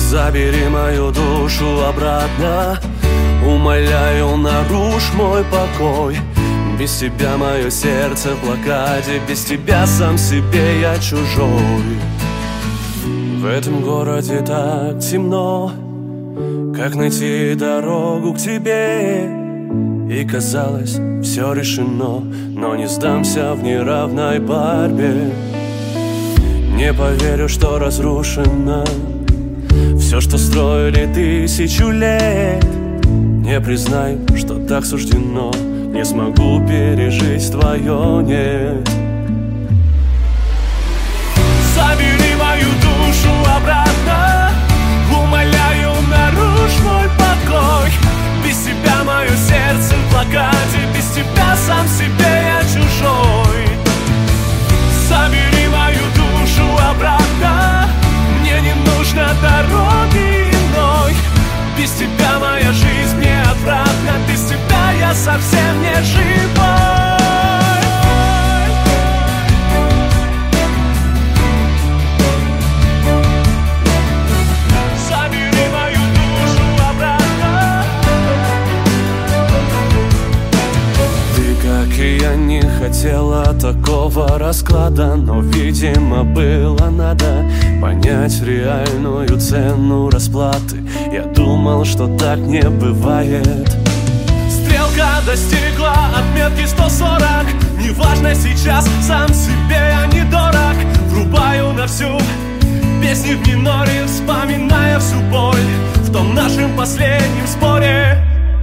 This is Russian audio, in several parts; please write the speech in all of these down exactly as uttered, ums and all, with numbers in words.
Забери мою душу обратно, умоляю, нарушь мой покой. Без тебя мое сердце в блокаде, без тебя сам себе я чужой. В этом городе так темно, как найти дорогу к тебе? И казалось, все решено, но не сдамся в неравной борьбе. Не поверю, что разрушено все, что строили тысячу лет. Не признаю, что так суждено, не смогу пережить твое нет. Забери мою душу обратно, умоляю, нарушь мой покой. Без тебя мое сердце в блокаде, без тебя сам себе я чужой. Забери мою душу обратно, мне не нужно дороги иной. Без тебя моя жизнь неотвратна, без тебя я совсем не живой. Забери мою душу обратно. Ты, как и я, не хотела такого расклада, но, видимо, было надо понять реальную цену расплаты. Я думал, что так не бывает. Стрелка достигла отметки сто сорок. Неважно сейчас, сам себе я не дорог. Врубаю на всю песни в миноре, вспоминая всю боль в том нашем последнем споре.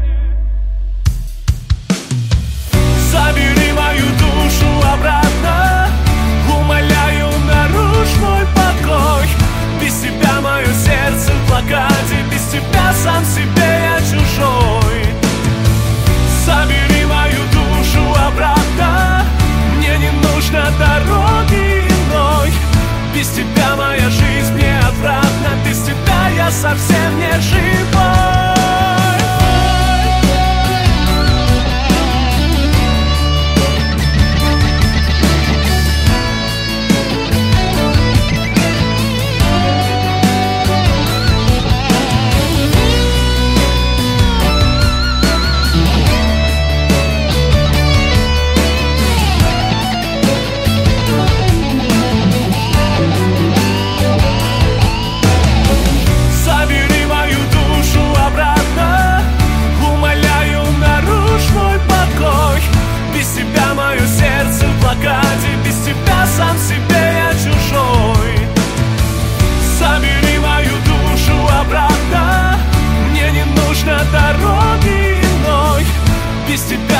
Забери мою душу обратно, умоляю, нарушь мой покой. Без тебя мое сердце в блокаде, без тебя сам себе я чужой. Забери мою душу обратно, мне не нужно дороги иной. Без тебя моя жизнь неотвратна, без тебя я совсем не живой. Без тебя сам себе я чужой. Забери мою душу обратно, мне не нужно дороги иной. Без тебя